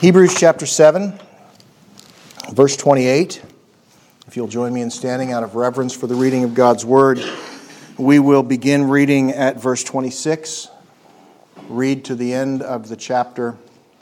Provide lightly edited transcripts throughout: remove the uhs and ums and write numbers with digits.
Hebrews chapter 7, verse 28. If you'll join me in standing out of reverence for the reading of God's Word, we will begin reading at verse 26. Read to the end of the chapter.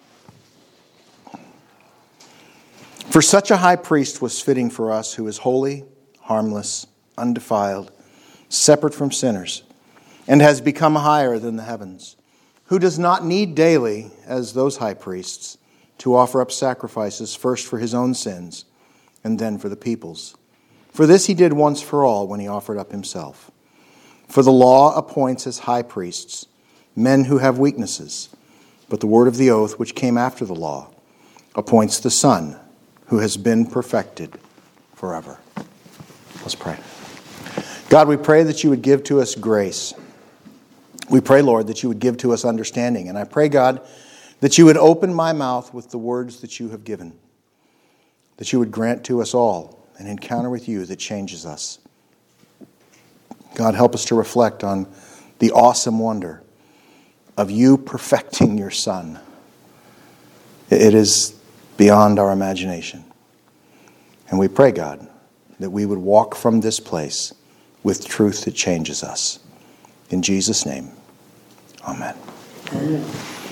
For such a high priest was fitting for us, who is holy, harmless, undefiled, separate from sinners, and has become higher than the heavens, who does not need daily, as those high priests, to offer up sacrifices, first for his own sins, and then for the people's. For this he did once for all when he offered up himself. For the law appoints as high priests men who have weaknesses, but the word of the oath, which came after the law, appoints the Son, who has been perfected forever. Let's pray. God, we pray that you would give to us grace. We pray, Lord, that you would give to us understanding. And I pray, God, that you would open my mouth with the words that you have given, that you would grant to us all an encounter with you that changes us. God, help us to reflect on the awesome wonder of you perfecting your Son. It is beyond our imagination. And we pray, God, that we would walk from this place with truth that changes us. In Jesus' name, amen. Amen.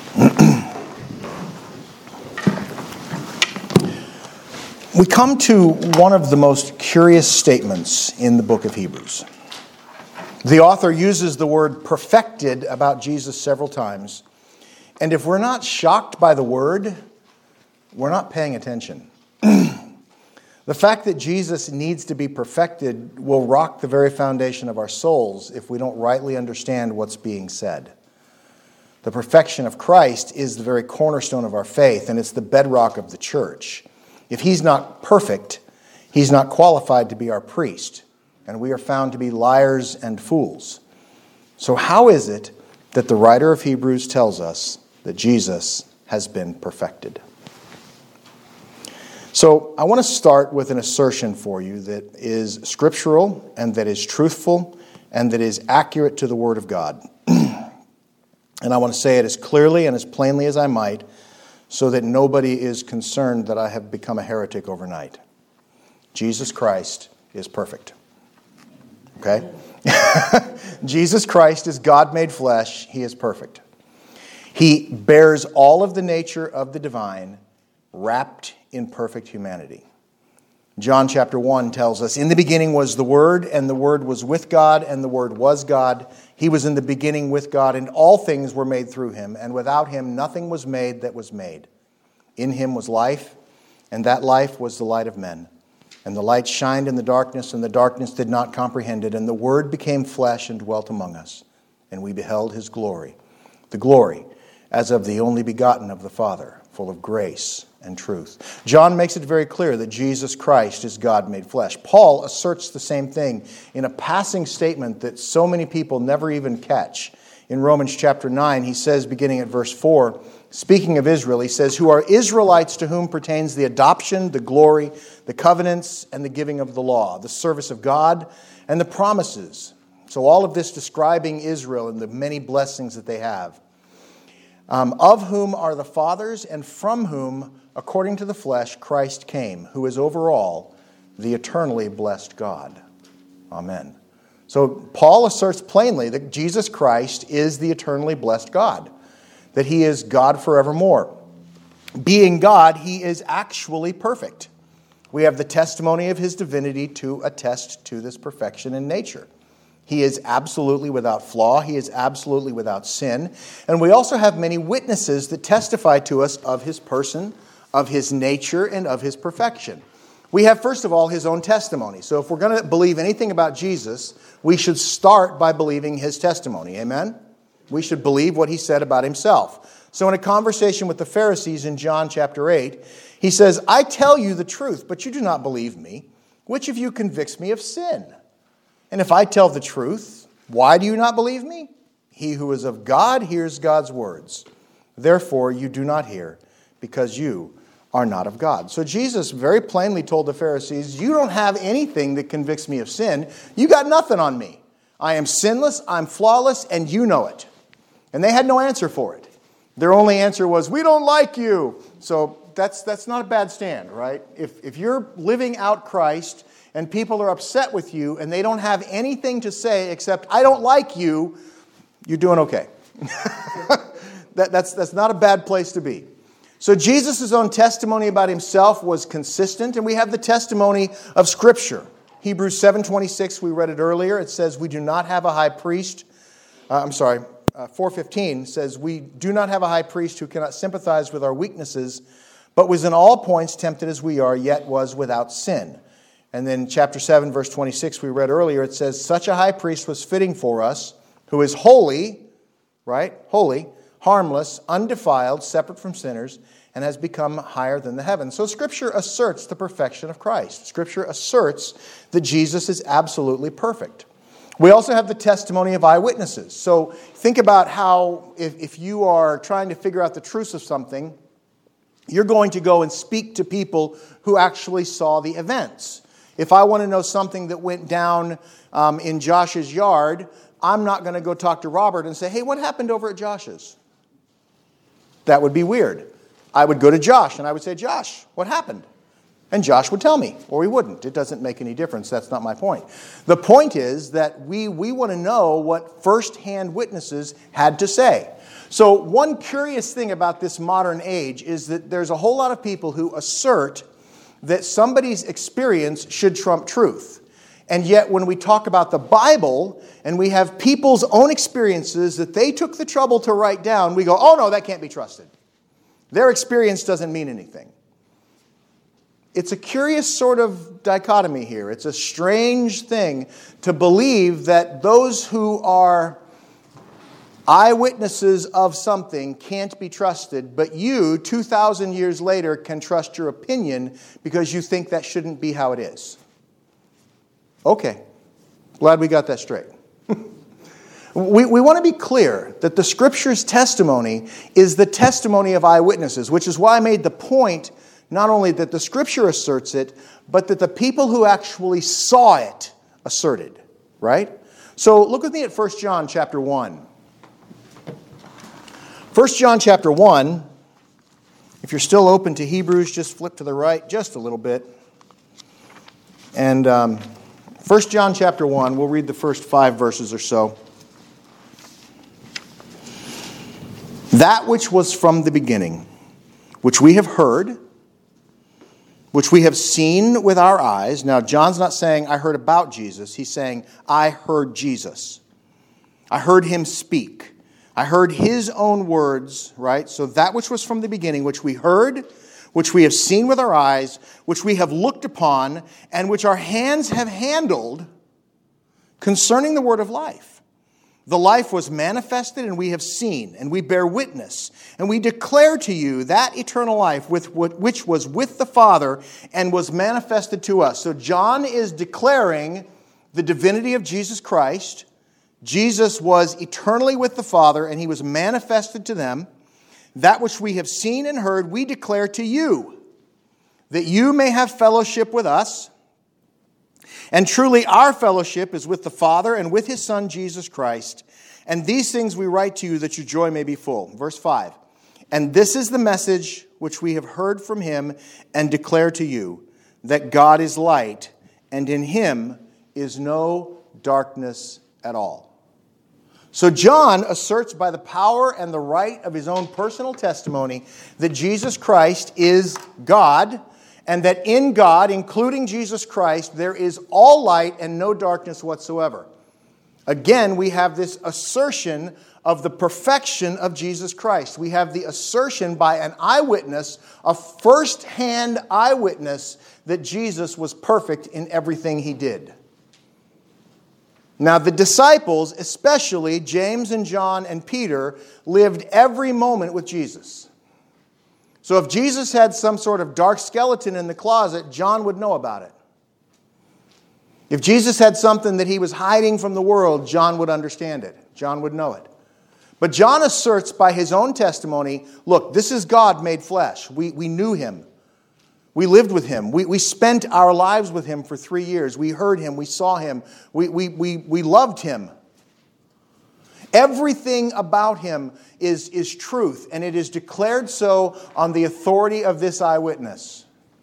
We come to one of the most curious statements in the book of Hebrews. The author uses the word perfected about Jesus several times. And if we're not shocked by the word, we're not paying attention. The fact that Jesus needs to be perfected will rock the very foundation of our souls if we don't rightly understand what's being said. The perfection of Christ is the very cornerstone of our faith, and it's the bedrock of the church. If he's not perfect, he's not qualified to be our priest, and we are found to be liars and fools. So how is it that the writer of Hebrews tells us that Jesus has been perfected? So I want to start with an assertion for you that is scriptural and that is truthful and that is accurate to the Word of God. And I want to say it as clearly and as plainly as I might, so that nobody is concerned that I have become a heretic overnight. Jesus Christ is perfect. Okay? Jesus Christ is God made flesh. He is perfect. He bears all of the nature of the divine, wrapped in perfect humanity. John chapter 1 tells us, in the beginning was the Word, and the Word was with God, and the Word was God. He was in the beginning with God, and all things were made through him, and without him nothing was made that was made. In him was life, and that life was the light of men. And the light shined in the darkness, and the darkness did not comprehend it. And the Word became flesh and dwelt among us, and we beheld his glory. The glory as of the only begotten of the Father, full of grace and truth. John makes it very clear that Jesus Christ is God made flesh. Paul asserts the same thing in a passing statement that so many people never even catch. In Romans chapter 9, he says, beginning at verse 4, speaking of Israel, he says, who are Israelites to whom pertains the adoption, the glory, the covenants, and the giving of the law, the service of God, and the promises. So all of this describing Israel and the many blessings that they have. Of whom are the fathers, and from whom, according to the flesh, Christ came, who is over all the eternally blessed God. Amen. So Paul asserts plainly that Jesus Christ is the eternally blessed God, that he is God forevermore. Being God, he is actually perfect. We have the testimony of his divinity to attest to this perfection in nature. He is absolutely without flaw. He is absolutely without sin. And we also have many witnesses that testify to us of his person, of his nature, and of his perfection. We have, first of all, his own testimony. So if we're going to believe anything about Jesus, we should start by believing his testimony. Amen? We should believe what he said about himself. So in a conversation with the Pharisees in John chapter 8, he says, I tell you the truth, but you do not believe me. Which of you convicts me of sin? And if I tell the truth, why do you not believe me? He who is of God hears God's words. Therefore you do not hear, because you are not of God. So Jesus very plainly told the Pharisees, you don't have anything that convicts me of sin. You got nothing on me. I am sinless, I'm flawless, and you know it. And they had no answer for it. Their only answer was, we don't like you. So that's not a bad stand, right? If you're living out Christ and people are upset with you and they don't have anything to say except, I don't like you, you're doing okay. That's not a bad place to be. So Jesus' own testimony about himself was consistent, and we have the testimony of Scripture. Hebrews 7:26, we read it earlier. It says, we do not have a high priest. 4:15 says, we do not have a high priest who cannot sympathize with our weaknesses, but was in all points tempted as we are, yet was without sin. And then chapter 7, verse 26, we read earlier, it says, such a high priest was fitting for us, who is holy, right? Holy, harmless, undefiled, separate from sinners, and has become higher than the heavens. So Scripture asserts the perfection of Christ. Scripture asserts that Jesus is absolutely perfect. We also have the testimony of eyewitnesses. So think about how if you are trying to figure out the truth of something, you're going to go and speak to people who actually saw the events. If I want to know something that went down in Josh's yard, I'm not going to go talk to Robert and say, hey, what happened over at Josh's? That would be weird. I would go to Josh and I would say, Josh, what happened? And Josh would tell me, or he wouldn't. It doesn't make any difference. That's not my point. The point is that we want to know what first-hand witnesses had to say. So one curious thing about this modern age is that there's a whole lot of people who assert that somebody's experience should trump truth. And yet when we talk about the Bible and we have people's own experiences that they took the trouble to write down, we go, oh no, that can't be trusted. Their experience doesn't mean anything. It's a curious sort of dichotomy here. It's a strange thing to believe that those who are eyewitnesses of something can't be trusted, but you, 2,000 years later, can trust your opinion because you think that shouldn't be how it is. Okay, glad we got that straight. We want to be clear that the Scripture's testimony is the testimony of eyewitnesses, which is why I made the point not only that the Scripture asserts it, but that the people who actually saw it asserted, right? So look with me at 1 John chapter 1. 1 John chapter 1, if you're still open to Hebrews, just flip to the right just a little bit. And 1 John chapter 1, we'll read the first 5 verses or so. That which was from the beginning, which we have heard, which we have seen with our eyes. Now, John's not saying, I heard about Jesus. He's saying, I heard Jesus. I heard him speak. I heard his own words, right? So that which was from the beginning, which we heard, which we have seen with our eyes, which we have looked upon, and which our hands have handled concerning the word of life. The life was manifested, and we have seen, and we bear witness, and we declare to you that eternal life which was with the Father and was manifested to us. So John is declaring the divinity of Jesus Christ. Jesus was eternally with the Father, and he was manifested to them. That which we have seen and heard, we declare to you, that you may have fellowship with us. And truly our fellowship is with the Father and with his Son, Jesus Christ. And these things we write to you that your joy may be full. Verse 5. And this is the message which we have heard from him and declare to you, that God is light, and in him is no darkness at all. So John asserts by the power and the right of his own personal testimony that Jesus Christ is God, and that in God, including Jesus Christ, there is all light and no darkness whatsoever. Again, we have this assertion of the perfection of Jesus Christ. We have the assertion by an eyewitness, a first-hand eyewitness, that Jesus was perfect in everything he did. Now, the disciples, especially James and John and Peter, lived every moment with Jesus. So if Jesus had some sort of dark skeleton in the closet, John would know about it. If Jesus had something that he was hiding from the world, John would understand it. John would know it. But John asserts by his own testimony, look, this is God made flesh. We knew him. We lived with him. We spent our lives with him for 3 years. We heard him. We saw him. We loved him. Everything about him is truth, and it is declared so on the authority of this eyewitness.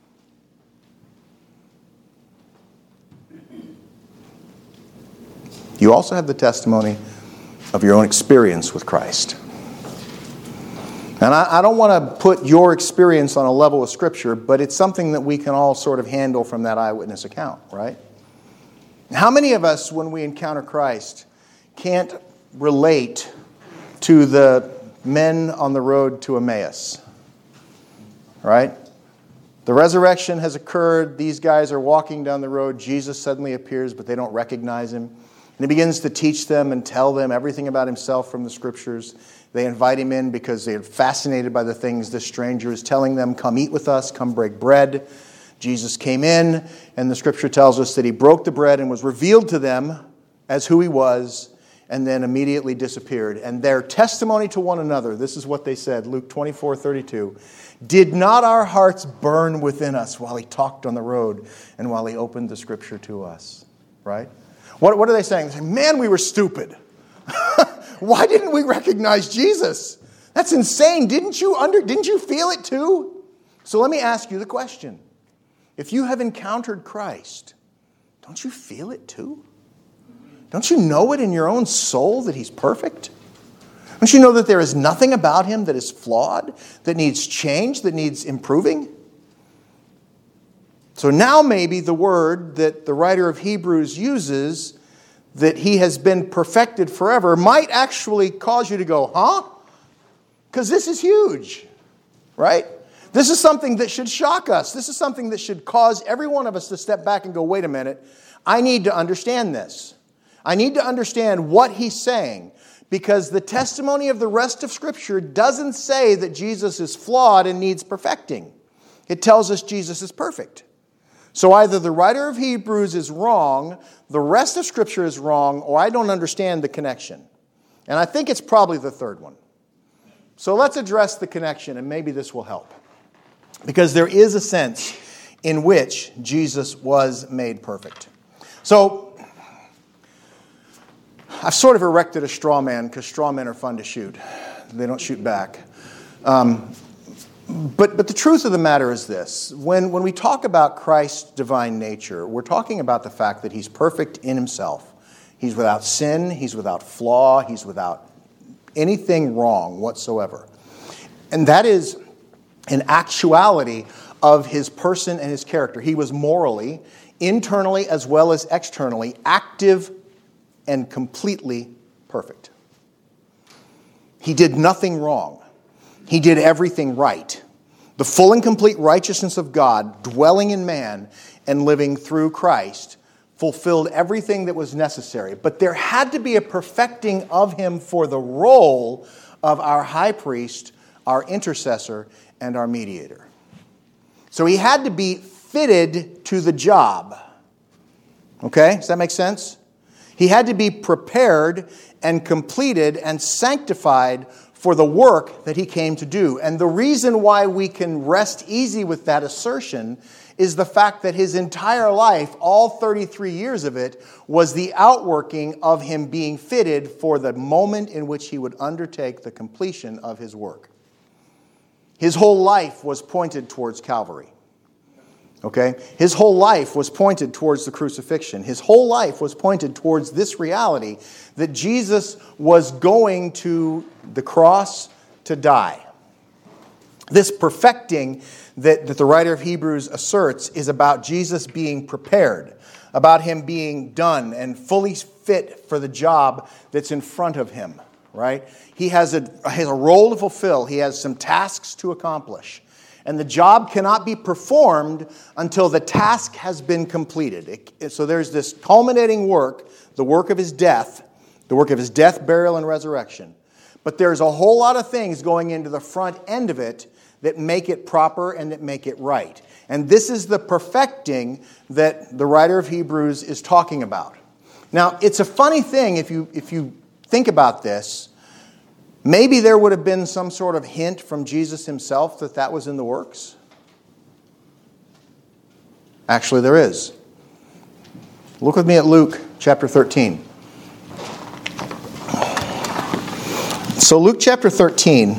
You also have the testimony of your own experience with Christ. And I don't want to put your experience on a level of Scripture, but it's something that we can all sort of handle from that eyewitness account, right? How many of us, when we encounter Christ, can't relate to the men on the road to Emmaus? Right? The resurrection has occurred. These guys are walking down the road. Jesus suddenly appears, but they don't recognize him. And he begins to teach them and tell them everything about himself from the Scriptures. They invite him in because they are fascinated by the things this stranger is telling them. Come eat with us, come break bread. Jesus came in, and the Scripture tells us that he broke the bread and was revealed to them as who he was, and then immediately disappeared. And their testimony to one another, this is what they said, Luke 24:32, did not our hearts burn within us while he talked on the road and while he opened the Scripture to us? Right? What are they saying? They're saying, man, we were stupid. Why didn't we recognize Jesus? That's insane. Didn't you feel it too? So let me ask you the question. If you have encountered Christ, don't you feel it too? Don't you know it in your own soul that he's perfect? Don't you know that there is nothing about him that is flawed, that needs change, that needs improving? So now maybe the word that the writer of Hebrews uses, that he has been perfected forever, might actually cause you to go, huh? Because this is huge, right? This is something that should shock us. This is something that should cause every one of us to step back and go, wait a minute, I need to understand this. I need to understand what he's saying, because the testimony of the rest of Scripture doesn't say that Jesus is flawed and needs perfecting. It tells us Jesus is perfect. So either the writer of Hebrews is wrong, the rest of Scripture is wrong, or I don't understand the connection. And I think it's probably the third one. So let's address the connection, and maybe this will help. Because there is a sense in which Jesus was made perfect. So I've sort of erected a straw man, because straw men are fun to shoot. They don't shoot back. But the truth of the matter is this. When we talk about Christ's divine nature, we're talking about the fact that he's perfect in himself. He's without sin. He's without flaw. He's without anything wrong whatsoever. And that is an actuality of his person and his character. He was morally, internally as well as externally, active and completely perfect. He did nothing wrong. He did everything right. The full and complete righteousness of God, dwelling in man and living through Christ, fulfilled everything that was necessary. But there had to be a perfecting of him for the role of our high priest, our intercessor, and our mediator. So he had to be fitted to the job. Okay? Does that make sense? He had to be prepared and completed and sanctified for the work that he came to do. And the reason why we can rest easy with that assertion is the fact that his entire life, all 33 years of it, was the outworking of him being fitted for the moment in which he would undertake the completion of his work. His whole life was pointed towards Calvary. Okay? His whole life was pointed towards the crucifixion. His whole life was pointed towards this reality that Jesus was going to the cross to die. This perfecting that the writer of Hebrews asserts is about Jesus being prepared, about him being done and fully fit for the job that's in front of him, right? He has a role to fulfill. He has some tasks to accomplish. And the job cannot be performed until the task has been completed. So there's this culminating work, the work of his death, burial, and resurrection. But there's a whole lot of things going into the front end of it that make it proper and that make it right. And this is the perfecting that the writer of Hebrews is talking about. Now, it's a funny thing if you think about this. Maybe there would have been some sort of hint from Jesus himself that was in the works. Actually, there is. Look with me at Luke chapter 13. So Luke chapter 13,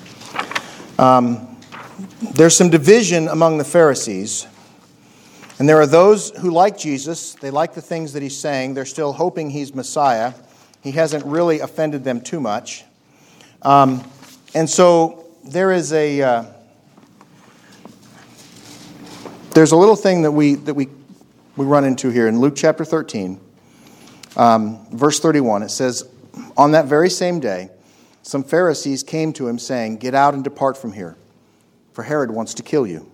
there's some division among the Pharisees. And there are those who like Jesus. They like the things that he's saying. They're still hoping he's Messiah. He hasn't really offended them too much. And so there is there's a little thing that we run into here in Luke chapter 13, verse 31. It says, "On that very same day, some Pharisees came to him saying, 'Get out and depart from here, for Herod wants to kill you.'"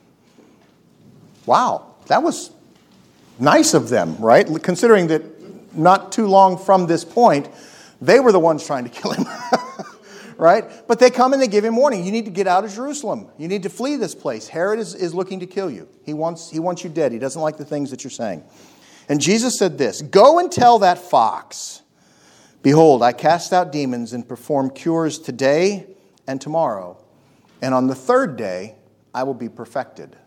Wow, that was nice of them, right? Considering that not too long from this point, they were the ones trying to kill him, right? But they come and they give him warning. You need to get out of Jerusalem. You need to flee this place. Herod is looking to kill you. He wants you dead. He doesn't like the things that you're saying. And Jesus said this, "Go and tell that fox, behold, I cast out demons and perform cures today and tomorrow, and on the third day I will be perfected.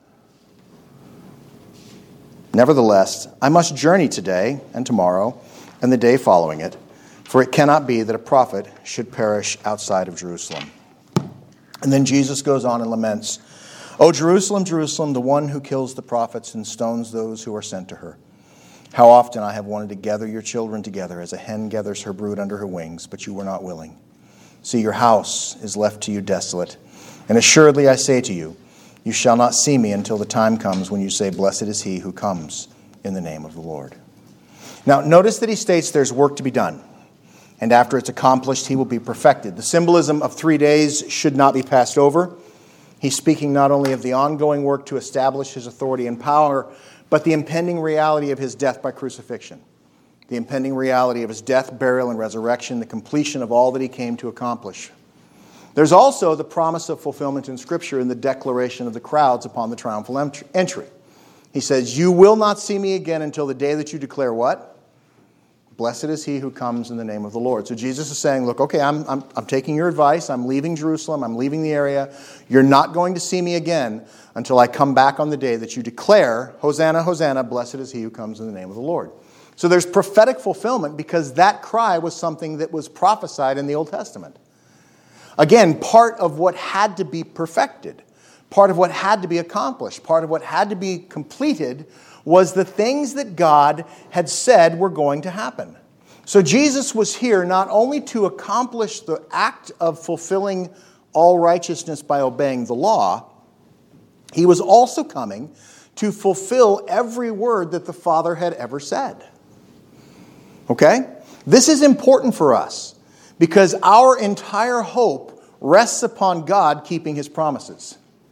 Nevertheless, I must journey today and tomorrow and the day following it, for it cannot be that a prophet should perish outside of Jerusalem." And then Jesus goes on and laments, "O Jerusalem, Jerusalem, the one who kills the prophets and stones those who are sent to her. How often I have wanted to gather your children together as a hen gathers her brood under her wings, but you were not willing. See, your house is left to you desolate. And assuredly I say to you, you shall not see me until the time comes when you say, 'Blessed is he who comes in the name of the Lord.'" Now, notice that he states there's work to be done. And after it's accomplished, he will be perfected. The symbolism of 3 days should not be passed over. He's speaking not only of the ongoing work to establish his authority and power, but the impending reality of his death by crucifixion. The impending reality of his death, burial, and resurrection, the completion of all that he came to accomplish. There's also the promise of fulfillment in Scripture in the declaration of the crowds upon the triumphal entry. He says, "You will not see me again until the day that you declare" what? "Blessed is he who comes in the name of the Lord." So Jesus is saying, look, okay, I'm taking your advice. I'm leaving Jerusalem. I'm leaving the area. You're not going to see me again until I come back on the day that you declare, "Hosanna, Hosanna, blessed is he who comes in the name of the Lord." So there's prophetic fulfillment because that cry was something that was prophesied in the Old Testament. Again, part of what had to be perfected, part of what had to be accomplished, part of what had to be completed was the things that God had said were going to happen. So Jesus was here not only to accomplish the act of fulfilling all righteousness by obeying the law, he was also coming to fulfill every word that the Father had ever said. Okay? This is important for us because our entire hope rests upon God keeping his promises.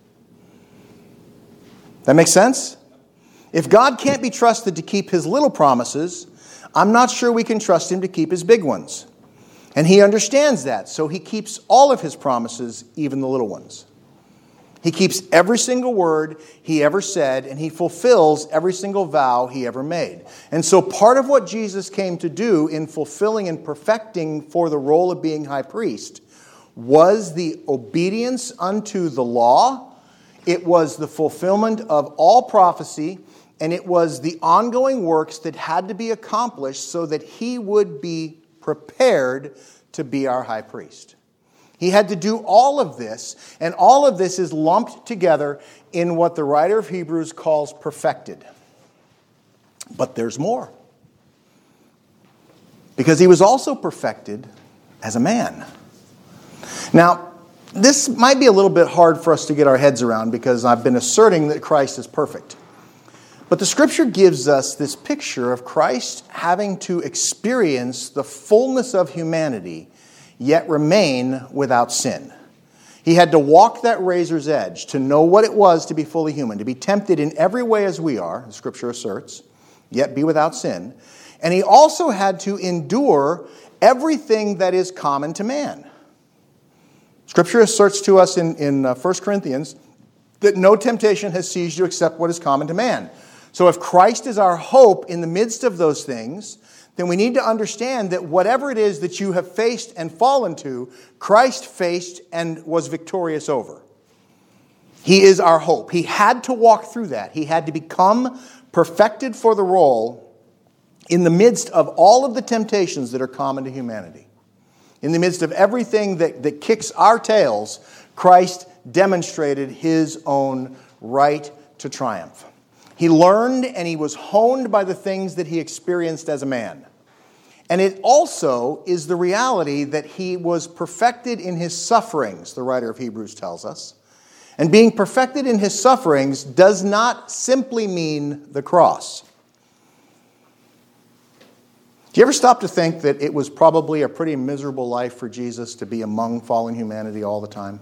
That makes sense? If God can't be trusted to keep his little promises, I'm not sure we can trust him to keep his big ones. And he understands that, so he keeps all of his promises, even the little ones. He keeps every single word he ever said, and he fulfills every single vow he ever made. And so part of what Jesus came to do in fulfilling and perfecting for the role of being high priest was the obedience unto the law. It was the fulfillment of all prophecy, and it was the ongoing works that had to be accomplished so that he would be prepared to be our high priest. He had to do all of this, and all of this is lumped together in what the writer of Hebrews calls perfected. But there's more. Because he was also perfected as a man. Now, this might be a little bit hard for us to get our heads around because I've been asserting that Christ is perfect. But the Scripture gives us this picture of Christ having to experience the fullness of humanity, yet remain without sin. He had to walk that razor's edge to know what it was to be fully human, to be tempted in every way as we are, the Scripture asserts, yet be without sin. And he also had to endure everything that is common to man. Scripture asserts to us in 1 Corinthians that no temptation has seized you except what is common to man. So if Christ is our hope in the midst of those things, then we need to understand that whatever it is that you have faced and fallen to, Christ faced and was victorious over. He is our hope. He had to walk through that. He had to become perfected for the role in the midst of all of the temptations that are common to humanity. In the midst of everything that kicks our tails, Christ demonstrated his own right to triumph. He learned and he was honed by the things that he experienced as a man. And it also is the reality that he was perfected in his sufferings, the writer of Hebrews tells us. And being perfected in his sufferings does not simply mean the cross. Do you ever stop to think that it was probably a pretty miserable life for Jesus to be among fallen humanity all the time?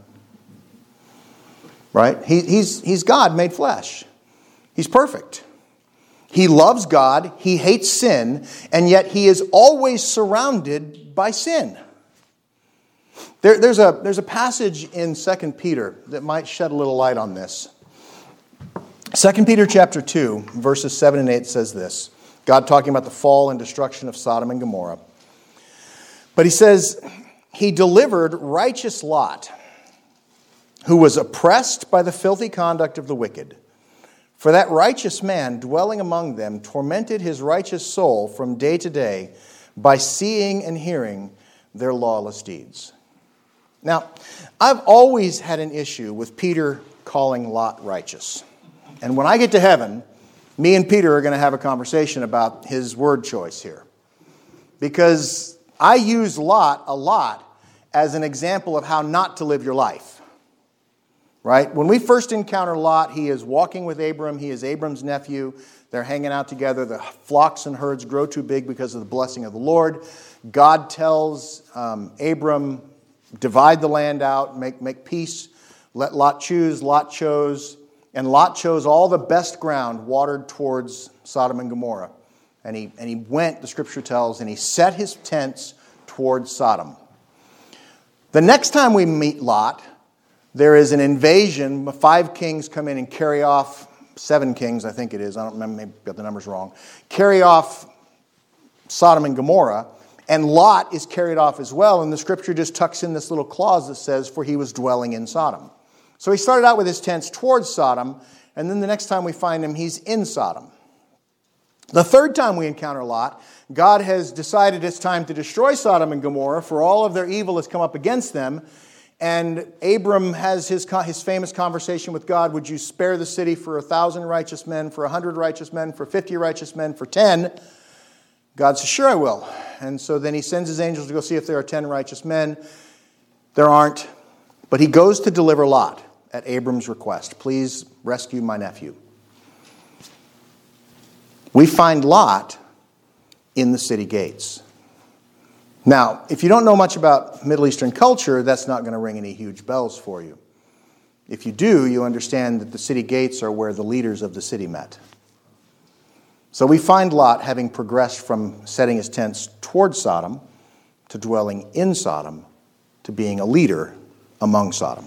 Right? He's God made flesh. He's perfect. He loves God, he hates sin, and yet he is always surrounded by sin. There's a passage in 2 Peter that might shed a little light on this. 2 Peter chapter 2, verses 7 and 8 says this. God talking about the fall and destruction of Sodom and Gomorrah. But he says, he delivered righteous Lot, who was oppressed by the filthy conduct of the wicked. For that righteous man dwelling among them tormented his righteous soul from day to day by seeing and hearing their lawless deeds. Now, I've always had an issue with Peter calling Lot righteous. And when I get to heaven, me and Peter are going to have a conversation about his word choice here. Because I use Lot a lot as an example of how not to live your life. Right? When we first encounter Lot, he is walking with Abram. He is Abram's nephew. They're hanging out together. The flocks and herds grow too big because of the blessing of the Lord. God tells Abram, divide the land out, make peace. Let Lot choose. Lot chose. And Lot chose all the best ground watered towards Sodom and Gomorrah. And he went, the scripture tells, and he set his tents towards Sodom. The next time we meet Lot, there is an invasion. 5 kings come in and carry off, 7 kings I think it is, I don't remember, maybe got the numbers wrong, carry off Sodom and Gomorrah. And Lot is carried off as well. And the scripture just tucks in this little clause that says, for he was dwelling in Sodom. So he started out with his tents towards Sodom, and then the next time we find him, he's in Sodom. The third time we encounter Lot, God has decided it's time to destroy Sodom and Gomorrah, for all of their evil has come up against them. And Abram has his famous conversation with God, would you spare the city for 1,000 righteous men, for 100 righteous men, for 50 righteous men, for 10? God says, sure I will. And so then he sends his angels to go see if there are 10 righteous men. There aren't. But he goes to deliver Lot at Abram's request. Please rescue my nephew. We find Lot in the city gates. Now, if you don't know much about Middle Eastern culture, that's not going to ring any huge bells for you. If you do, you understand that the city gates are where the leaders of the city met. So we find Lot having progressed from setting his tents toward Sodom to dwelling in Sodom to being a leader among Sodom.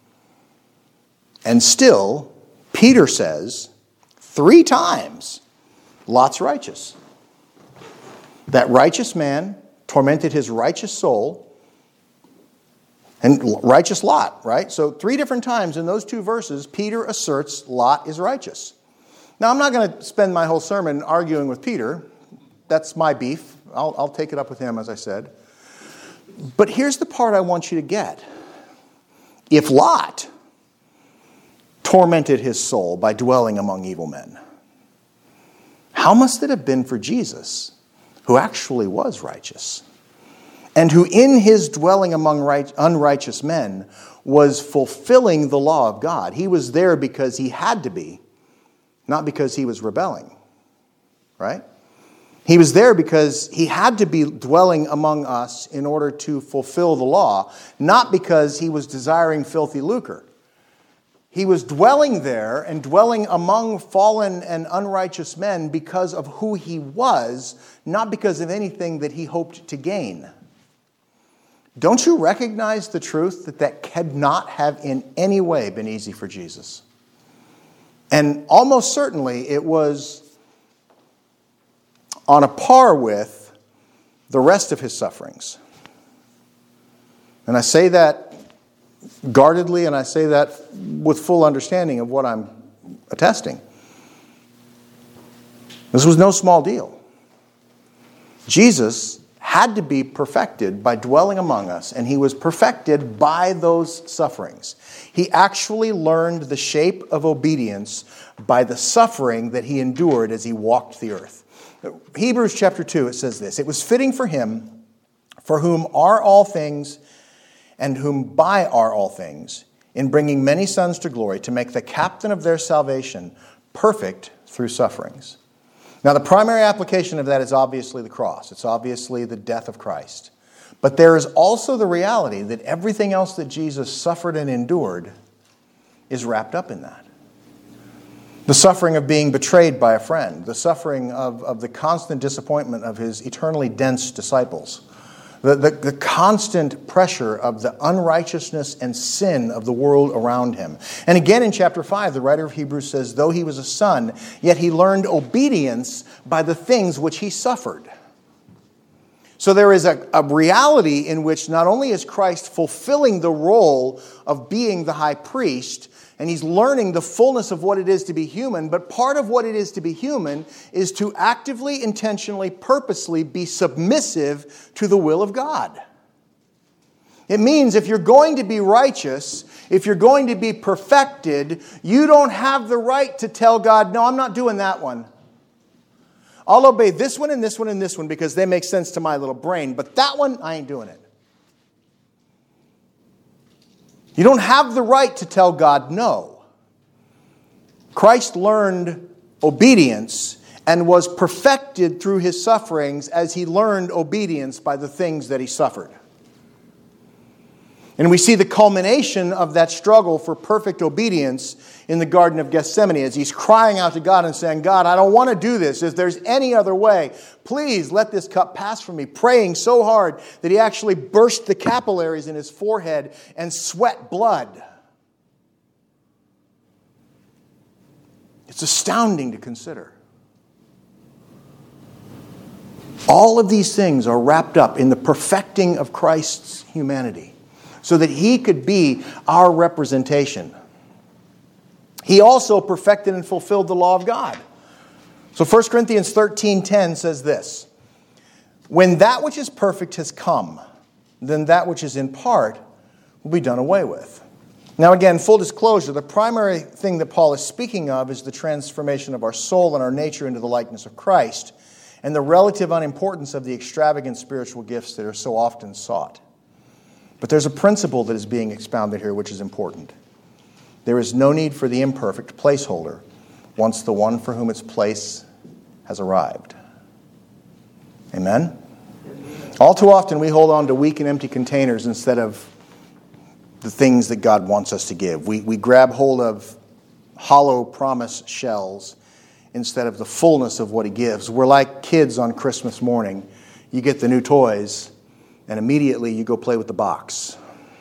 And still, Peter says 3 times, Lot's righteous. That righteous man tormented his righteous soul, and righteous Lot, right? So 3 different times in those 2 verses, Peter asserts Lot is righteous. Now, I'm not going to spend my whole sermon arguing with Peter. That's my beef. I'll take it up with him, as I said. But here's the part I want you to get. If Lot tormented his soul by dwelling among evil men, how must it have been for Jesus, who actually was righteous, and who in his dwelling among unrighteous men was fulfilling the law of God? He was there because he had to be, not because he was rebelling, right? He was there because he had to be dwelling among us in order to fulfill the law, not because he was desiring filthy lucre. He was dwelling there and dwelling among fallen and unrighteous men because of who he was, not because of anything that he hoped to gain. Don't you recognize the truth that could not have in any way been easy for Jesus? And almost certainly it was on a par with the rest of his sufferings. And I say that guardedly, and I say that with full understanding of what I'm attesting. This was no small deal. Jesus had to be perfected by dwelling among us, and he was perfected by those sufferings. He actually learned the shape of obedience by the suffering that he endured as he walked the earth. Hebrews chapter 2, it says this, "It was fitting for him, for whom are all things, and whom by are all things, in bringing many sons to glory, to make the captain of their salvation perfect through sufferings." Now, the primary application of that is obviously the cross. It's obviously the death of Christ. But there is also the reality that everything else that Jesus suffered and endured is wrapped up in that. The suffering of being betrayed by a friend, the suffering of the constant disappointment of his eternally dense disciples, the constant pressure of the unrighteousness and sin of the world around him. And again in chapter 5, the writer of Hebrews says, though he was a son, yet he learned obedience by the things which he suffered. So there is a reality in which not only is Christ fulfilling the role of being the high priest, and he's learning the fullness of what it is to be human, but part of what it is to be human is to actively, intentionally, purposely be submissive to the will of God. It means if you're going to be righteous, if you're going to be perfected, you don't have the right to tell God, no, I'm not doing that one. I'll obey this one and this one and this one because they make sense to my little brain, but that one, I ain't doing it. You don't have the right to tell God no. Christ learned obedience and was perfected through his sufferings as he learned obedience by the things that he suffered. And we see the culmination of that struggle for perfect obedience in the Garden of Gethsemane as he's crying out to God and saying, God, I don't want to do this. If there's any other way, please let this cup pass from me. Praying so hard that he actually burst the capillaries in his forehead and sweat blood. It's astounding to consider. All of these things are wrapped up in the perfecting of Christ's humanity, so that he could be our representation. He also perfected and fulfilled the law of God. So 1 Corinthians 13:10 says this, when that which is perfect has come, then that which is in part will be done away with. Now again, full disclosure, the primary thing that Paul is speaking of is the transformation of our soul and our nature into the likeness of Christ, and the relative unimportance of the extravagant spiritual gifts that are so often sought. But there's a principle that is being expounded here which is important. There is no need for the imperfect placeholder once the one for whom its place has arrived. Amen? All too often we hold on to weak and empty containers instead of the things that God wants us to give. We grab hold of hollow promise shells instead of the fullness of what he gives. We're like kids on Christmas morning. You get the new toys, and immediately you go play with the box.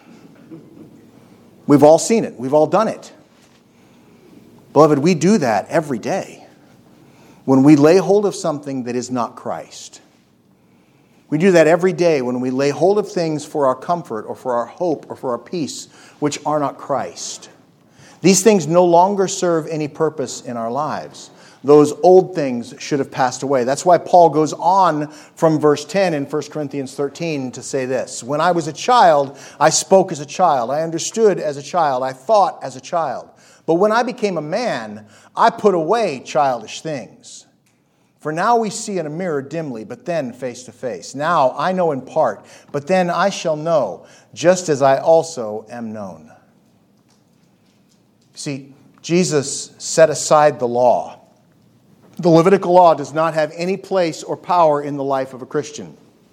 We've all seen it. We've all done it. Beloved, we do that every day when we lay hold of something that is not Christ. We do that every day when we lay hold of things for our comfort or for our hope or for our peace which are not Christ. These things no longer serve any purpose in our lives. Those old things should have passed away. That's why Paul goes on from verse 10 in 1 Corinthians 13 to say this. When I was a child, I spoke as a child. I understood as a child. I thought as a child. But when I became a man, I put away childish things. For now we see in a mirror dimly, but then face to face. Now I know in part, but then I shall know, just as I also am known. See, Jesus set aside the law. The Levitical law does not have any place or power in the life of a Christian.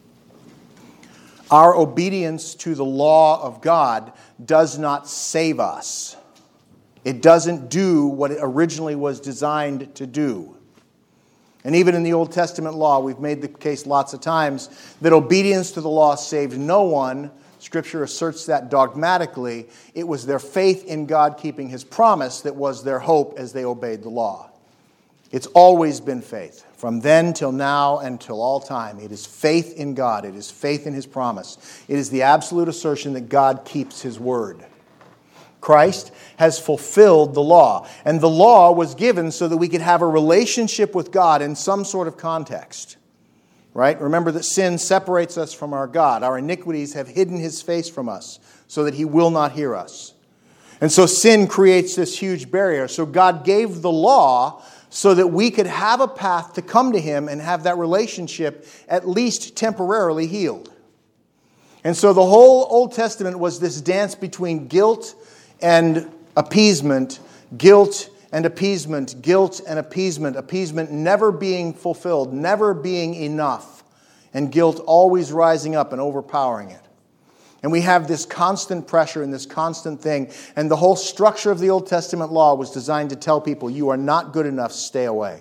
Our obedience to the law of God does not save us. It doesn't do what it originally was designed to do. And even in the Old Testament law, we've made the case lots of times that obedience to the law saved no one. Scripture asserts that dogmatically. It was their faith in God keeping his promise that was their hope as they obeyed the law. It's always been faith. From then till now and till all time, it is faith in God. It is faith in his promise. It is the absolute assertion that God keeps his word. Christ has fulfilled the law. And the law was given so that we could have a relationship with God in some sort of context. Right? Remember that sin separates us from our God. Our iniquities have hidden his face from us so that he will not hear us. And so sin creates this huge barrier. So God gave the law so that we could have a path to come to him and have that relationship at least temporarily healed. And so the whole Old Testament was this dance between guilt and appeasement, guilt and appeasement, guilt and appeasement, appeasement never being fulfilled, never being enough, and guilt always rising up and overpowering it. And we have this constant pressure and this constant thing. And the whole structure of the Old Testament law was designed to tell people, you are not good enough, stay away.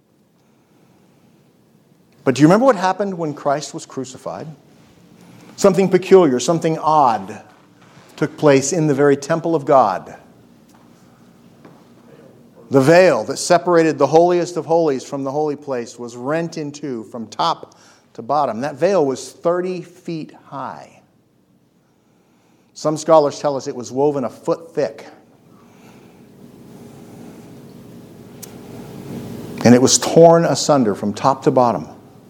But do you remember what happened when Christ was crucified? Something peculiar, something odd took place in the very temple of God. The veil that separated the holiest of holies from the holy place was rent in two from top to bottom. That veil was 30 feet high. Some scholars tell us it was woven a foot thick. And it was torn asunder from top to bottom.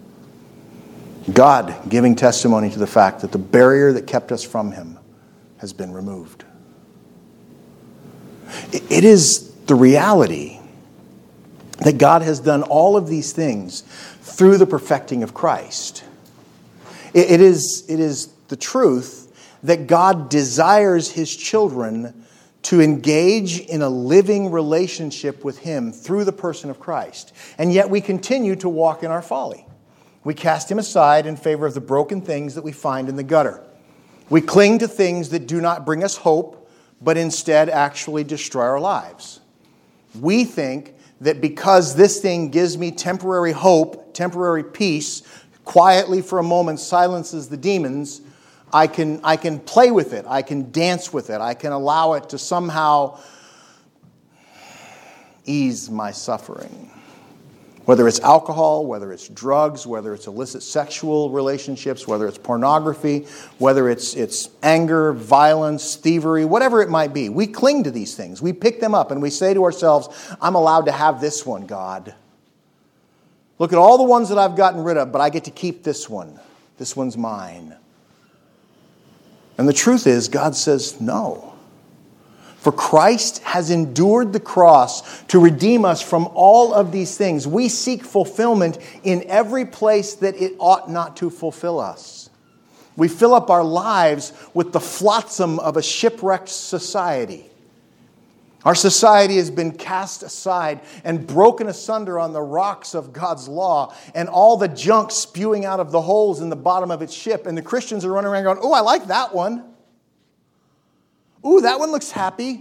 God giving testimony to the fact that the barrier that kept us from him has been removed. It is the reality that God has done all of these things through the perfecting of Christ. It is the truth that God desires his children to engage in a living relationship with him through the person of Christ. And yet we continue to walk in our folly. We cast him aside in favor of the broken things that we find in the gutter. We cling to things that do not bring us hope, but instead actually destroy our lives. We think that because this thing gives me temporary hope, temporary peace, quietly for a moment silences the demons, I can play with it, I can dance with it, I can allow it to somehow ease my suffering. Whether it's alcohol, whether it's drugs, whether it's illicit sexual relationships, whether it's pornography, whether it's anger, violence, thievery, whatever it might be. We cling to these things. We pick them up and we say to ourselves, I'm allowed to have this one, God. Look at all the ones that I've gotten rid of, but I get to keep this one. This one's mine. And the truth is, God says no. For Christ has endured the cross to redeem us from all of these things. We seek fulfillment in every place that it ought not to fulfill us. We fill up our lives with the flotsam of a shipwrecked society. Our society has been cast aside and broken asunder on the rocks of God's law and all the junk spewing out of the holes in the bottom of its ship. And the Christians are running around going, oh, I like that one. Ooh, that one looks happy.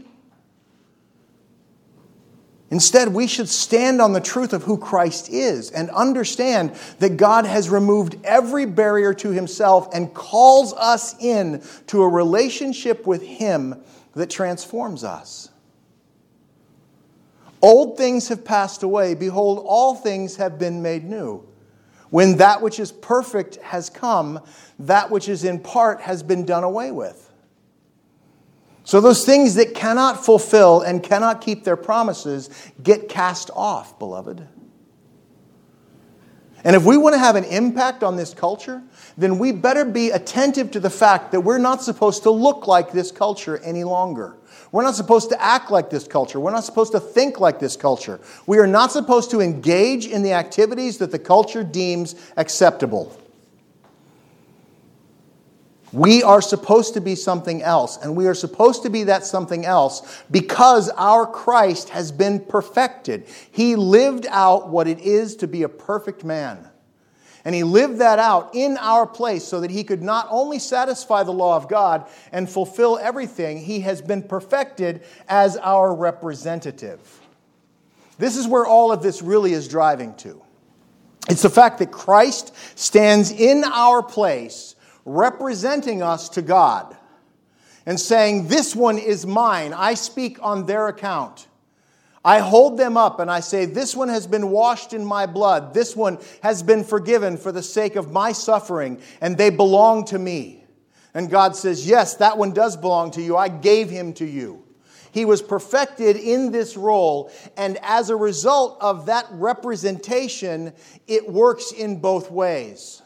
Instead, we should stand on the truth of who Christ is and understand that God has removed every barrier to himself and calls us in to a relationship with him that transforms us. Old things have passed away. Behold, all things have been made new. When that which is perfect has come, that which is in part has been done away with. So those things that cannot fulfill and cannot keep their promises get cast off, beloved. And if we want to have an impact on this culture, then we better be attentive to the fact that we're not supposed to look like this culture any longer. We're not supposed to act like this culture. We're not supposed to think like this culture. We are not supposed to engage in the activities that the culture deems acceptable. We are supposed to be something else, and we are supposed to be that something else because our Christ has been perfected. He lived out what it is to be a perfect man. And he lived that out in our place so that he could not only satisfy the law of God and fulfill everything, he has been perfected as our representative. This is where all of this really is driving to. It's the fact that Christ stands in our place representing us to God and saying, this one is mine. I speak on their account. I hold them up and I say, this one has been washed in my blood. This one has been forgiven for the sake of my suffering, and they belong to me. And God says, yes, that one does belong to you. I gave him to you. He was perfected in this role, and as a result of that representation, it works in both ways.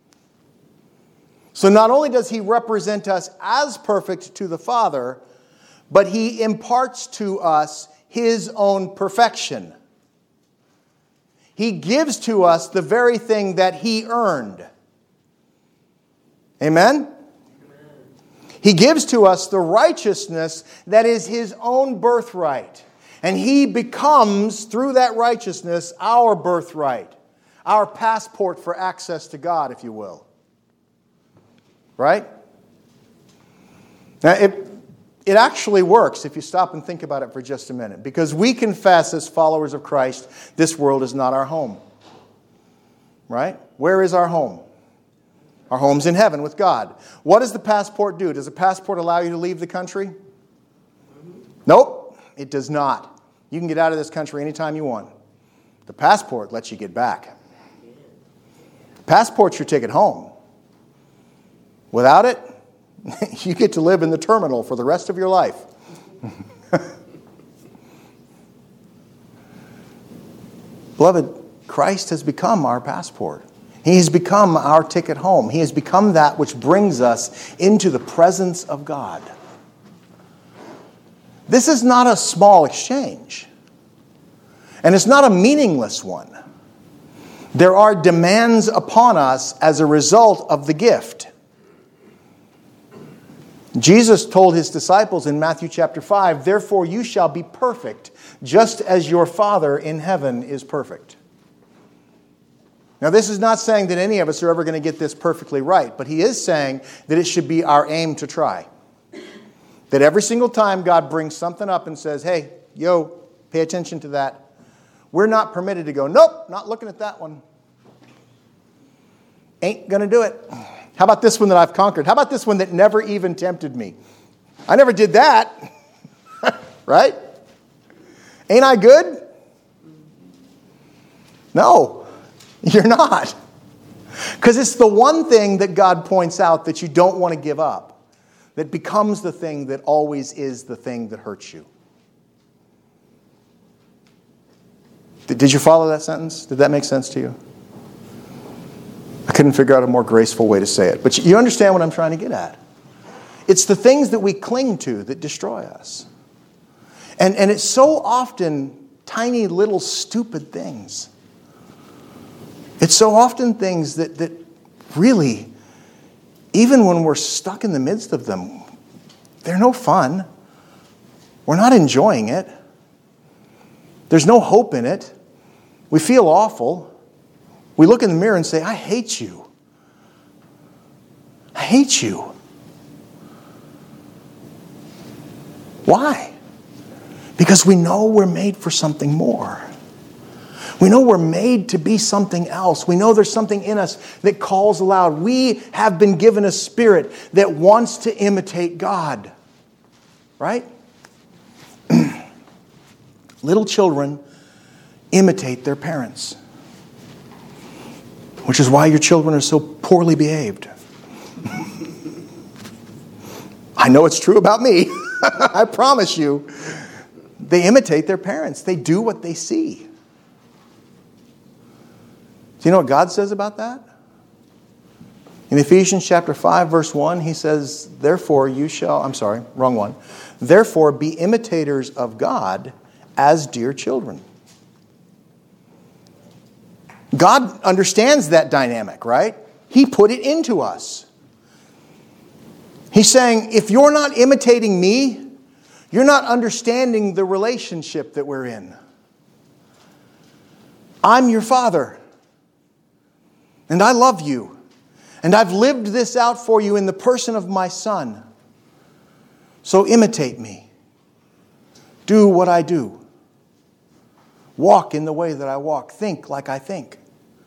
So not only does He represent us as perfect to the Father, but He imparts to us His own perfection. He gives to us the very thing that He earned. Amen? He gives to us the righteousness that is His own birthright. And He becomes, through that righteousness, our birthright. Our passport for access to God, if you will. Right? Now, it actually works if you stop and think about it for just a minute. Because we confess as followers of Christ, this world is not our home. Right? Where is our home? Our home's in heaven with God. What does the passport do? Does a passport allow you to leave the country? Nope, it does not. You can get out of this country anytime you want. The passport lets you get back. Passport's your ticket home. Without it, you get to live in the terminal for the rest of your life. Beloved, Christ has become our passport. He has become our ticket home. He has become that which brings us into the presence of God. This is not a small exchange. And it's not a meaningless one. There are demands upon us as a result of the gift. Jesus told His disciples in Matthew chapter 5, "Therefore you shall be perfect, just as your Father in heaven is perfect." Now, this is not saying that any of us are ever going to get this perfectly right, but He is saying that it should be our aim to try. That every single time God brings something up and says, "Hey, pay attention to that," we're not permitted to go, "Nope, not looking at that one. Ain't going to do it. How about this one that I've conquered? How about this one that never even tempted me? I never did that." Right? Ain't I good? No. You're not. Because it's the one thing that God points out that you don't want to give up, that becomes the thing that always is the thing that hurts you. Did you follow that sentence? Did that make sense to you? I couldn't figure out a more graceful way to say it. But you understand what I'm trying to get at. It's the things that we cling to that destroy us. And it's so often tiny little stupid things. It's so often things that really, even when we're stuck in the midst of them, they're no fun. We're not enjoying it. There's no hope in it. We feel awful. We look in the mirror and say, "I hate you. I hate you." Why? Because we know we're made for something more. We know we're made to be something else. We know there's something in us that calls aloud. We have been given a spirit that wants to imitate God. Right? Little children imitate their parents. Which is why your children are so poorly behaved. I know it's true about me. I promise you. They imitate their parents. They do what they see. Do you know what God says about that? In Ephesians chapter 5, verse 1, He says, "Therefore you shall," wrong one. "Therefore be imitators of God as dear children." God understands that dynamic, right? He put it into us. He's saying, if you're not imitating me, you're not understanding the relationship that we're in. I'm your Father. And I love you. And I've lived this out for you in the person of my Son. So imitate me. Do what I do. Walk in the way that I walk. Think like I think.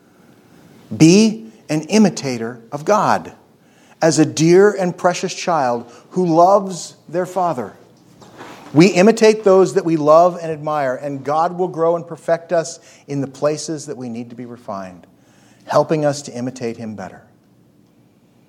Be an imitator of God as a dear and precious child who loves their father. We imitate those that we love and admire, and God will grow and perfect us in the places that we need to be refined, helping us to imitate Him better.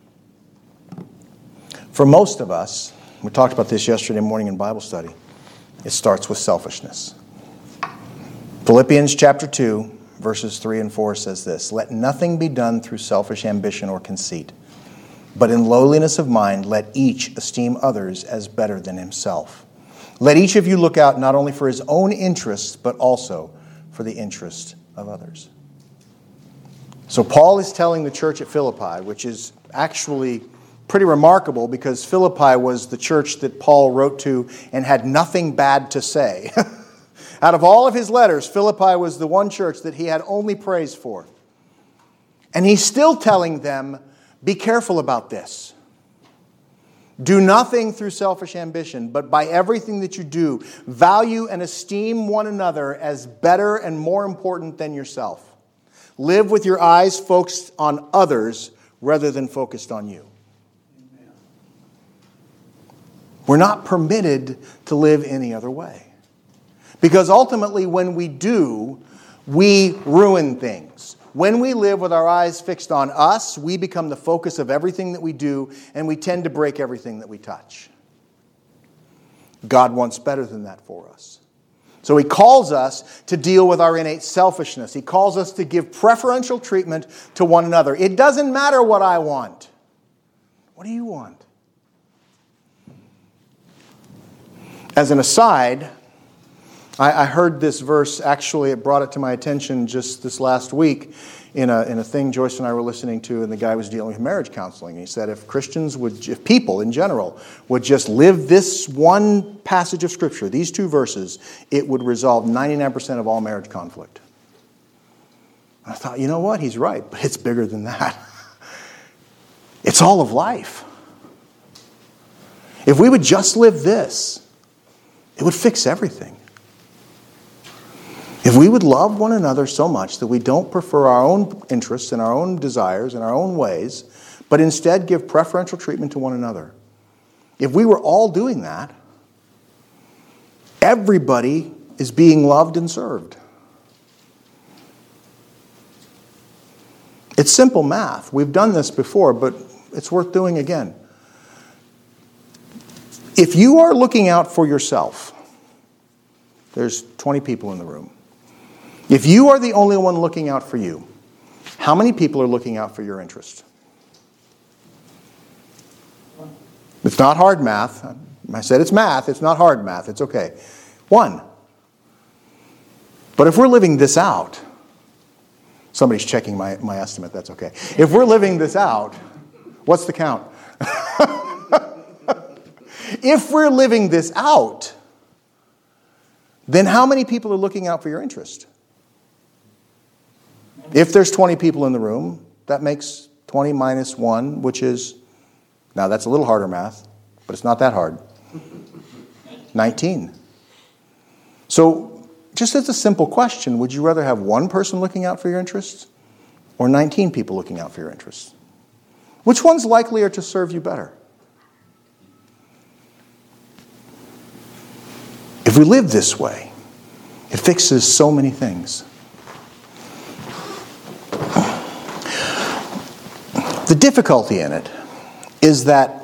For most of us, we talked about this yesterday morning in Bible study, It starts with selfishness. Philippians chapter 2, verses 3 and 4 says this, "Let nothing be done through selfish ambition or conceit, but in lowliness of mind let each esteem others as better than himself. Let each of you look out not only for his own interests, but also for the interest of others." So Paul is telling the church at Philippi, which is actually pretty remarkable because Philippi was the church that Paul wrote to and had nothing bad to say. Out of all of his letters, Philippi was the one church that he had only praise for. And he's still telling them, be careful about this. Do nothing through selfish ambition, but by everything that you do, value and esteem one another as better and more important than yourself. Live with your eyes focused on others rather than focused on you. Amen. We're not permitted to live any other way. Because ultimately, when we do, we ruin things. When we live with our eyes fixed on us, we become the focus of everything that we do, and we tend to break everything that we touch. God wants better than that for us. So he calls us to deal with our innate selfishness. He calls us to give preferential treatment to one another. It doesn't matter what I want. What do you want? As an aside, I heard this verse, actually it brought it to my attention just this last week in a thing Joyce and I were listening to, and the guy was dealing with marriage counseling. He said if people in general would just live this one passage of Scripture, these two verses, it would resolve 99% of all marriage conflict. I thought, you know what? He's right, but it's bigger than that. It's all of life. If we would just live this, it would fix everything. If we would love one another so much that we don't prefer our own interests and our own desires and our own ways, but instead give preferential treatment to one another. If we were all doing that, everybody is being loved and served. It's simple math. We've done this before, but it's worth doing again. If you are looking out for yourself, there's 20 people in the room. If you are the only one looking out for you, how many people are looking out for your interest? It's not hard math. I said it's math. It's not hard math. It's okay. 1. But if we're living this out, somebody's checking my estimate. That's okay. If we're living this out, what's the count? If we're living this out, then how many people are looking out for your interest? If there's 20 people in the room, that makes 20 minus 1, which is, now that's a little harder math, but it's not that hard. 19. So, just as a simple question, would you rather have one person looking out for your interests or 19 people looking out for your interests? Which one's likelier to serve you better? If we live this way, it fixes so many things. The difficulty in it is that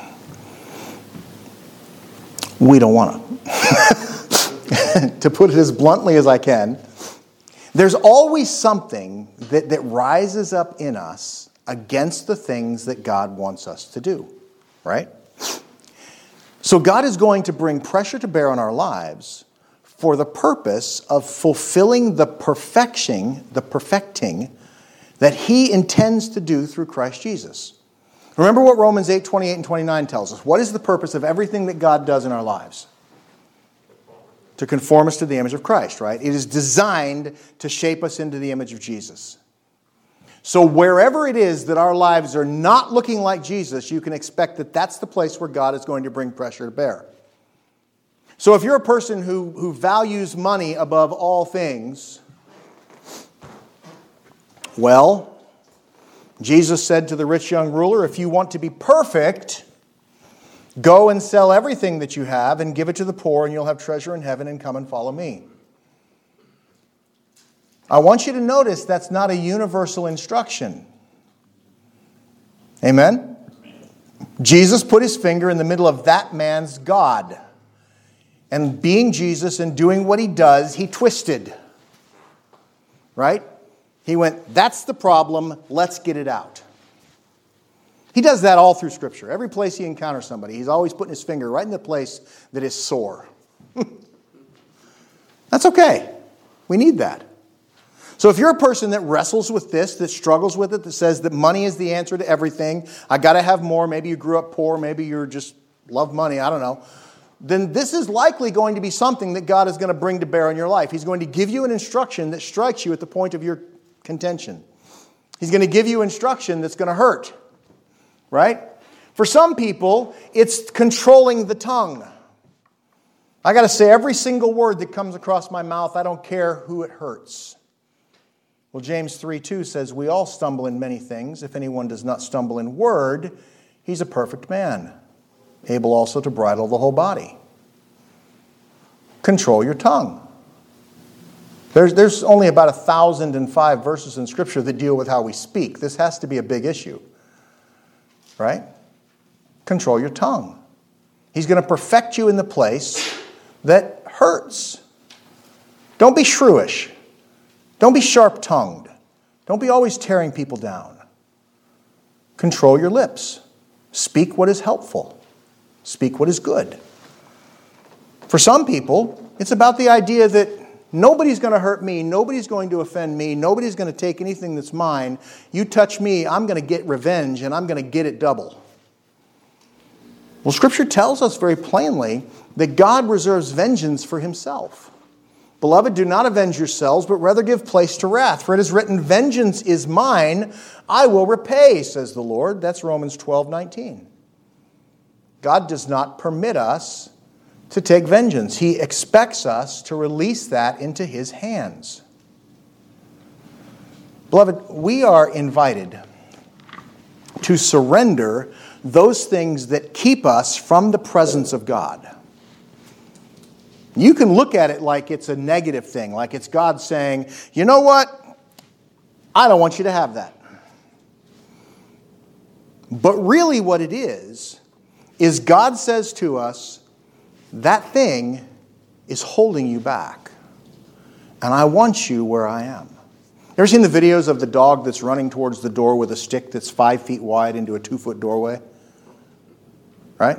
we don't want to. To put it as bluntly as I can, there's always something that rises up in us against the things that God wants us to do, right? So God is going to bring pressure to bear on our lives for the purpose of fulfilling the perfecting that he intends to do through Christ Jesus. Remember what Romans 8, 28 and 29 tells us. What is the purpose of everything that God does in our lives? To conform us to the image of Christ, right? It is designed to shape us into the image of Jesus. So wherever it is that our lives are not looking like Jesus, you can expect that that's the place where God is going to bring pressure to bear. So if you're a person who values money above all things, well, Jesus said to the rich young ruler, if you want to be perfect, go and sell everything that you have and give it to the poor and you'll have treasure in heaven, and come and follow me. I want you to notice that's not a universal instruction. Amen? Jesus put his finger in the middle of that man's God. And being Jesus and doing what he does, he twisted. Right? He went, that's the problem, let's get it out. He does that all through Scripture. Every place he encounters somebody, he's always putting his finger right in the place that is sore. That's okay. We need that. So if you're a person that wrestles with this, that struggles with it, that says that money is the answer to everything, I got to have more, maybe you grew up poor, maybe you're just love money, I don't know, then this is likely going to be something that God is going to bring to bear on your life. He's going to give you an instruction that strikes you at the point of your contention. He's going to give you instruction that's going to hurt. Right? For some people, it's controlling the tongue. I got to say every single word that comes across my mouth, I don't care who it hurts. Well, James 3:2 says, we all stumble in many things. If anyone does not stumble in word, he's a perfect man, able also to bridle the whole body. Control your tongue. There's only about 1,005 verses in Scripture that deal with how we speak. This has to be a big issue. Right? Control your tongue. He's going to perfect you in the place that hurts. Don't be shrewish. Don't be sharp-tongued. Don't be always tearing people down. Control your lips. Speak what is helpful. Speak what is good. For some people, it's about the idea that nobody's going to hurt me. Nobody's going to offend me. Nobody's going to take anything that's mine. You touch me, I'm going to get revenge, and I'm going to get it double. Well, Scripture tells us very plainly that God reserves vengeance for himself. Beloved, do not avenge yourselves, but rather give place to wrath. For it is written, vengeance is mine, I will repay, says the Lord. That's Romans 12:19. God does not permit us to take vengeance. He expects us to release that into his hands. Beloved, we are invited to surrender those things that keep us from the presence of God. You can look at it like it's a negative thing, like it's God saying, you know what? I don't want you to have that. But really what it is God says to us, that thing is holding you back. And I want you where I am. Ever seen the videos of the dog that's running towards the door with a stick that's 5 feet wide into a 2-foot doorway? Right?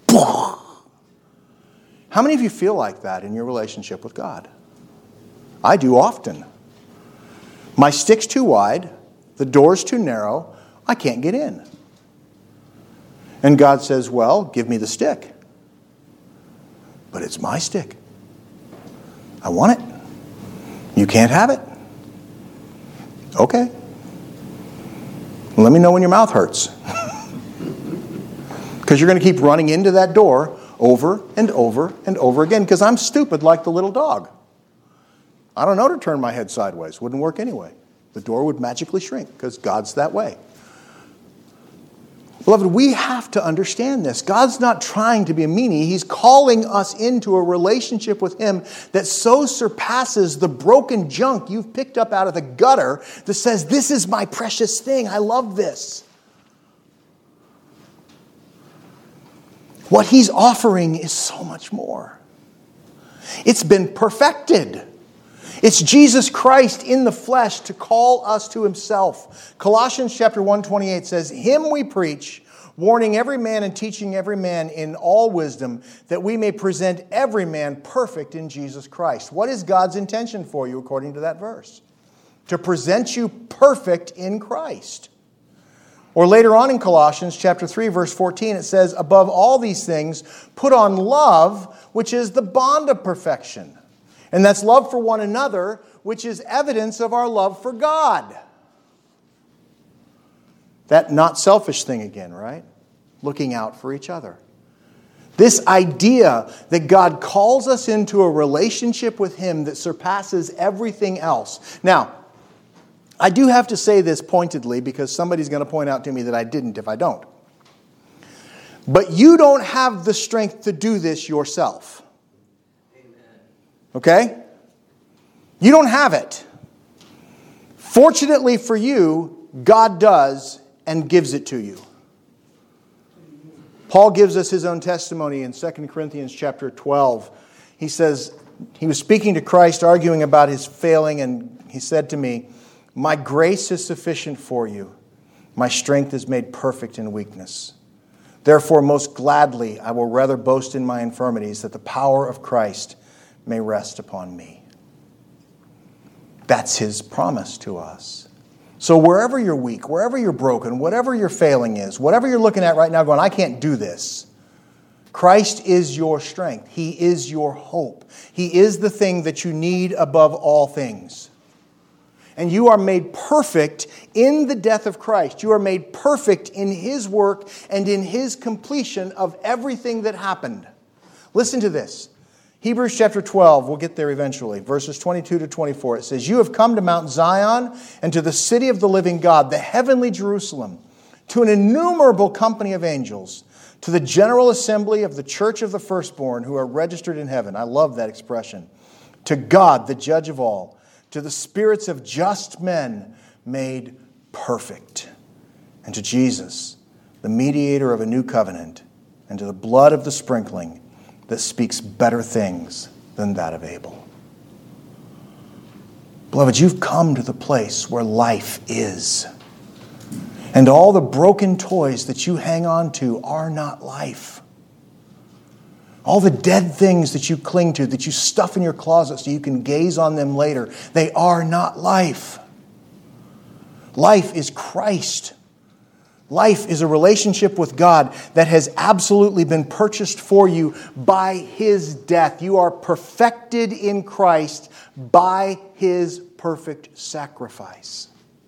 How many of you feel like that in your relationship with God? I do often. My stick's too wide. The door's too narrow. I can't get in. And God says, well, give me the stick. But it's my stick. I want it. You can't have it. Okay. Let me know when your mouth hurts. Because you're going to keep running into that door over and over and over again. Because I'm stupid like the little dog. I don't know to turn my head sideways. Wouldn't work anyway. The door would magically shrink because God's that way. Beloved, we have to understand this. God's not trying to be a meanie. He's calling us into a relationship with him that so surpasses the broken junk you've picked up out of the gutter that says, this is my precious thing. I love this. What he's offering is so much more. It's been perfected. It's Jesus Christ in the flesh to call us to himself. Colossians chapter 1:28 says, him we preach, warning every man and teaching every man in all wisdom, that we may present every man perfect in Jesus Christ. What is God's intention for you according to that verse? To present you perfect in Christ. Or later on in Colossians chapter 3, verse 14, it says, above all these things, put on love, which is the bond of perfection. And that's love for one another, which is evidence of our love for God. That not selfish thing again, right? Looking out for each other. This idea that God calls us into a relationship with him that surpasses everything else. Now, I do have to say this pointedly because somebody's going to point out to me that I didn't if I don't. But you don't have the strength to do this yourself. Okay? You don't have it. Fortunately for you, God does and gives it to you. Paul gives us his own testimony in 2 Corinthians chapter 12. he says, he was speaking to Christ, arguing about his failing, and he said to me, "My grace is sufficient for you. My strength is made perfect in weakness. Therefore, most gladly, I will rather boast in my infirmities, that the power of Christ may rest upon me." That's his promise to us. So wherever you're weak, wherever you're broken, whatever your failing is, whatever you're looking at right now going, "I can't do this," Christ is your strength. He is your hope. He is the thing that you need above all things. And you are made perfect in the death of Christ. You are made perfect in his work and in his completion of everything that happened. Listen to this. Hebrews chapter 12, we'll get there eventually, verses 22 to 24. It says, "You have come to Mount Zion and to the city of the living God, the heavenly Jerusalem, to an innumerable company of angels, to the general assembly of the church of the firstborn who are registered in heaven." I love that expression. "To God, the judge of all, to the spirits of just men made perfect, and to Jesus, the mediator of a new covenant, and to the blood of the sprinkling that speaks better things than that of Abel." Beloved, you've come to the place where life is. And all the broken toys that you hang on to are not life. All the dead things that you cling to, that you stuff in your closet so you can gaze on them later, they are not life. Life is Christ. Life is a relationship with God that has absolutely been purchased for you by his death. You are perfected in Christ by his perfect sacrifice.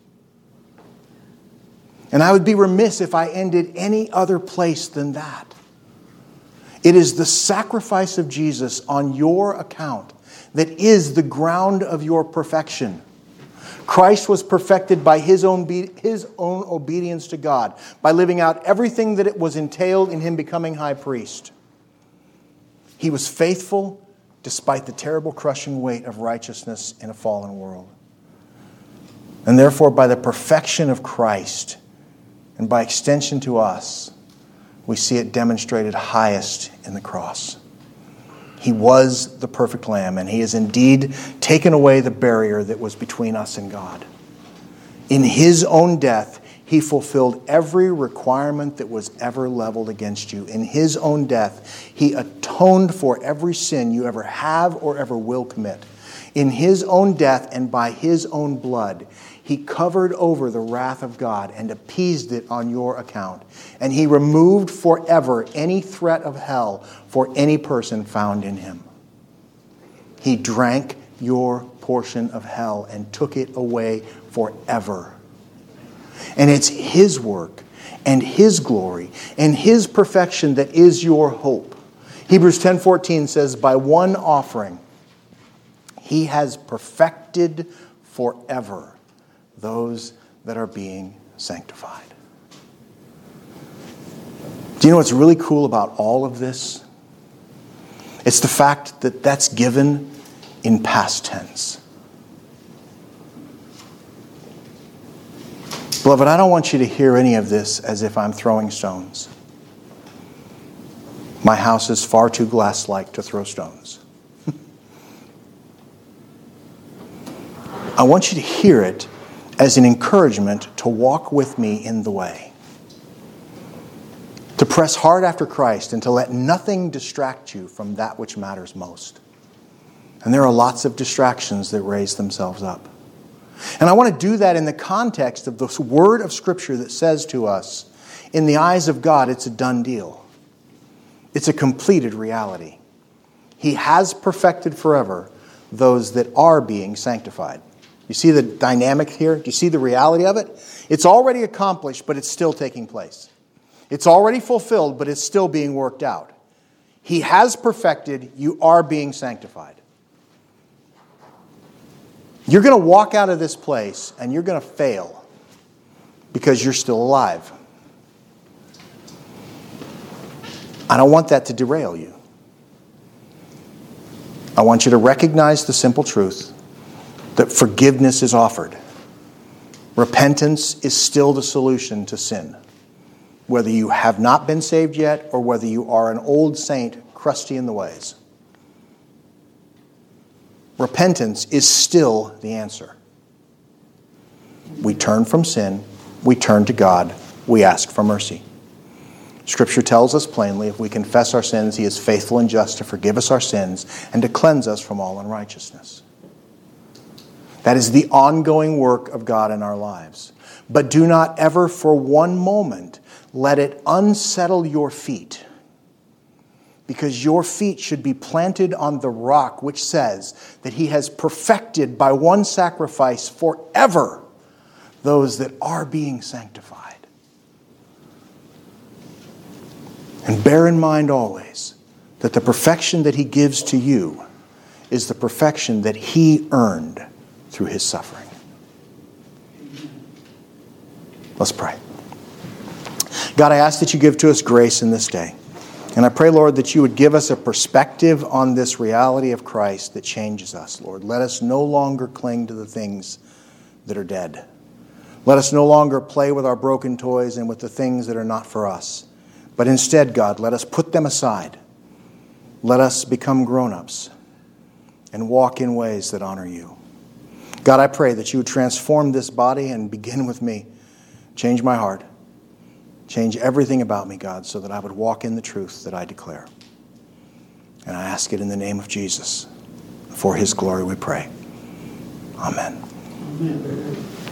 And I would be remiss if I ended any other place than that. It is the sacrifice of Jesus on your account that is the ground of your perfection. Christ was perfected by his own obedience to God, by living out everything that it was entailed in him becoming high priest. He was faithful despite the terrible crushing weight of righteousness in a fallen world. And therefore, by the perfection of Christ, and by extension to us, we see it demonstrated highest in the cross. He was the perfect Lamb, and he has indeed taken away the barrier that was between us and God. In his own death, he fulfilled every requirement that was ever leveled against you. In his own death, he atoned for every sin you ever have or ever will commit. In his own death and by his own blood, he covered over the wrath of God and appeased it on your account. And he removed forever any threat of hell for any person found in him. He drank your portion of hell and took it away forever. And it's his work and his glory and his perfection that is your hope. Hebrews 10:14 says, "By one offering, he has perfected forever those that are being sanctified." Do you know what's really cool about all of this? It's the fact that that's given in past tense. Beloved, I don't want you to hear any of this as if I'm throwing stones. My house is far too glass-like to throw stones. I want you to hear it as an encouragement to walk with me in the way. To press hard after Christ and to let nothing distract you from that which matters most. And there are lots of distractions that raise themselves up. And I want to do that in the context of this word of Scripture that says to us, in the eyes of God, it's a done deal. It's a completed reality. He has perfected forever those that are being sanctified. You see the dynamic here? Do you see the reality of it? It's already accomplished, but it's still taking place. It's already fulfilled, but it's still being worked out. He has perfected, you are being sanctified. You're going to walk out of this place and you're going to fail because you're still alive. I don't want that to derail you. I want you to recognize the simple truth that forgiveness is offered. Repentance is still the solution to sin. Whether you have not been saved yet or whether you are an old saint crusty in the ways. repentance is still the answer. We turn from sin, we turn to God, we ask for mercy. Scripture tells us plainly, if we confess our sins, He is faithful and just to forgive us our sins and to cleanse us from all unrighteousness. That is the ongoing work of God in our lives. But do not ever for one moment let it unsettle your feet, because your feet should be planted on the rock which says that He has perfected by one sacrifice forever those that are being sanctified. And bear in mind always that the perfection that He gives to you is the perfection that He earned through His suffering. Let's pray. God, I ask that You give to us grace in this day. And I pray, Lord, that You would give us a perspective on this reality of Christ that changes us, Lord. Let us no longer cling to the things that are dead. Let us no longer play with our broken toys and with the things that are not for us. But instead, God, let us put them aside. Let us become grown-ups and walk in ways that honor You. God, I pray that You would transform this body and begin with me. Change my heart. Change everything about me, God, so that I would walk in the truth that I declare. And I ask it in the name of Jesus. For His glory we pray. Amen. Amen.